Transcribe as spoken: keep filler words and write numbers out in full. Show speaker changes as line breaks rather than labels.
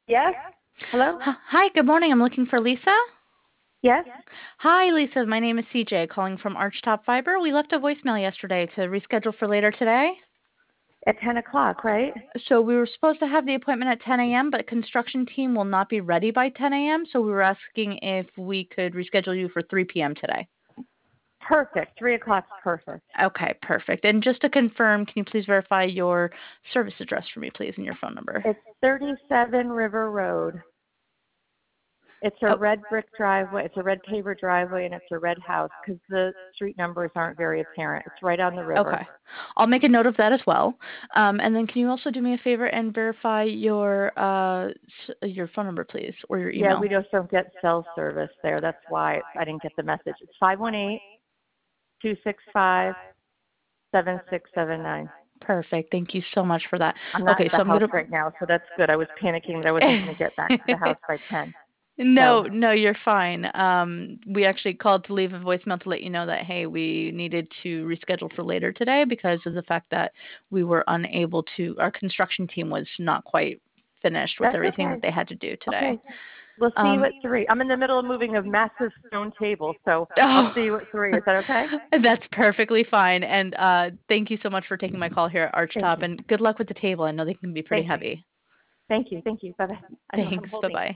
Yes? Hello?
H- Hi, good morning. I'm looking for Lisa.
Yes?
Hi, Lisa. My name is C J, calling from Archtop Fiber. We left a voicemail yesterday to reschedule for later today.
At ten o'clock, right?
So we were supposed to have the appointment at ten a m, but construction team will not be ready by ten a m. So we were asking if we could reschedule you for three p m today.
Perfect. three o'clock's perfect.
Okay, perfect. And just to confirm, can you please verify your service address for me, please, and your phone number?
It's thirty-seven River Road. It's a
Oh,
red brick driveway. It's a red paver driveway, and it's a red house because the street numbers aren't very apparent. It's right on the river.
okay. I'll make a note of that as well. Um, and then can you also do me a favor and verify your uh, s- your phone number, please, or your
Yeah, we
email?
just don't get cell service there. That's why I didn't get the message. It's five one eight, two six five, seven six seven nine.
Perfect. Thank you so much for that.
I'm not
Okay,
at the
so I'm
house
gonna.
right now, so that's good. I was panicking that I wasn't going to get back to the house by ten.
No,
So,
no, you're fine. Um, we actually called to leave a voicemail to let you know that, hey, we needed to reschedule for later today because of the fact that we were unable to, our construction team was not quite finished with
that's
everything
okay.
that they had to do today.
Okay. We'll see you
Um,
at three. I'm in the middle of moving a massive stone table, so I'll
oh,
see you at three. Is that okay?
that's perfectly fine. And uh, thank you so much for taking my call here at
Thank
Archtop.
you.
And good luck with the table. I know they can be pretty
Thank you.
heavy.
Thank you. Thank you. Bye bye. I know.
Thanks.
Hold
Bye
me.
bye.